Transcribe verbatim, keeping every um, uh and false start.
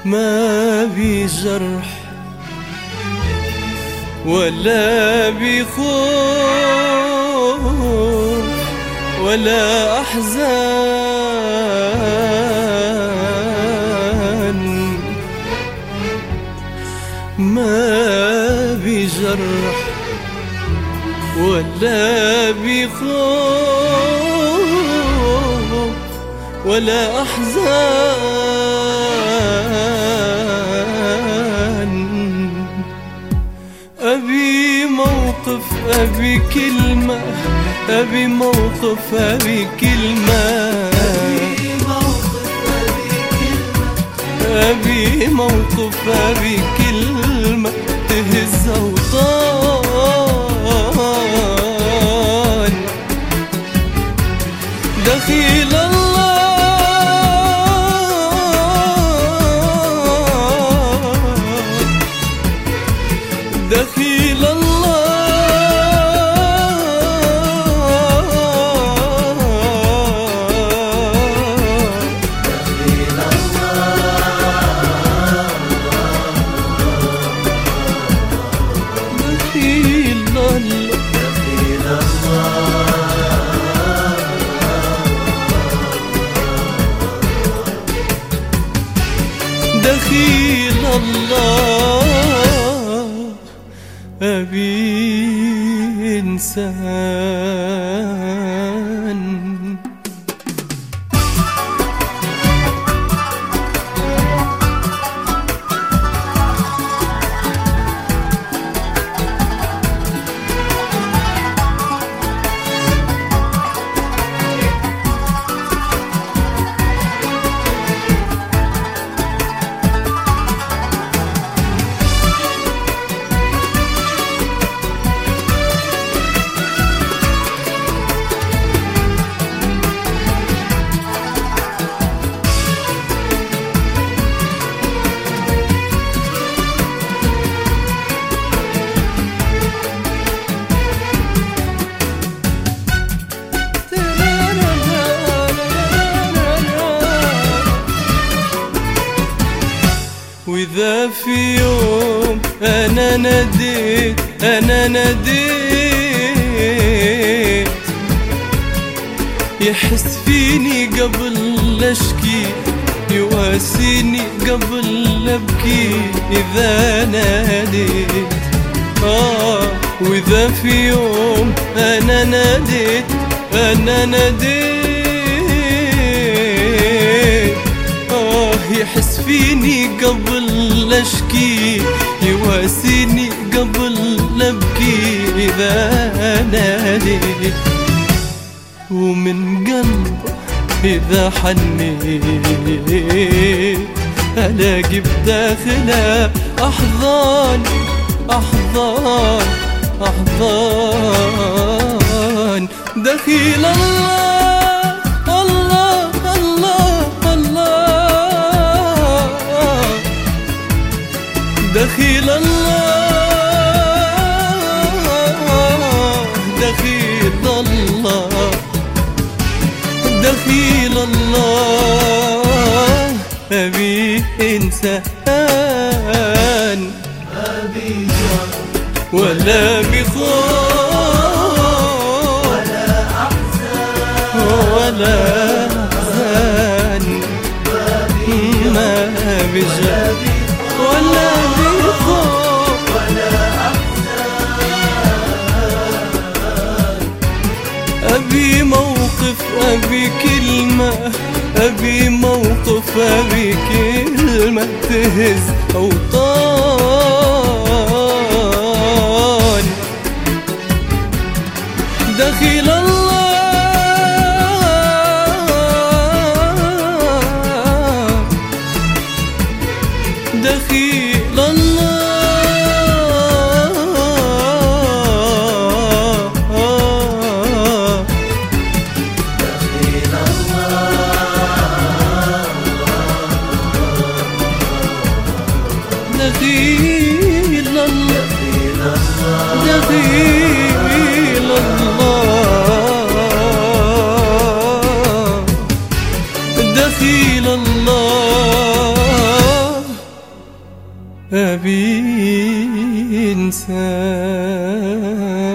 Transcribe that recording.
ما بي جرح ولا بي خوف ولا أحزان، ما بي جرح ولا بي خوف ولا أحزان. أبي موقف أبي كلمة، أبي موقف أبي كلمة، أبي موقف أبي كلمة تهز أوطان. دخيل الله، دخيل الله، دخيل دخيل الله، أبي إنسان. وإذا في يوم أنا ناديت، أنا ناديت، يحس فيني قبل لا أشكي، يواسيني قبل لا أبكي. إذا ناديت آه وإذا في يوم أنا ناديت، أنا ناديت، آه يحس فيني قبل لا أشكي، يواسيني قبل لا أبكي. إذا ناديت ومن قلبه إذا حنيت، ألاقي بداخله أحضان أحضان أحضان. دخيل الله، الله الله الله، دخيل الله، دخيل الله، دخيل الله. أبي إنسان، أبي جرح ولا بخوف ولا أحزان، ولا أحزان، ما بجرح ولا بخوف ولا أحزان. أبي موقف أبي كلمة، أبي موقف أبي كلمة تهز أوطان. دخيل الله، دخيل الله، دخيل الله، دخيل الله، دخيل الله، دخيل الله. أبي إنسان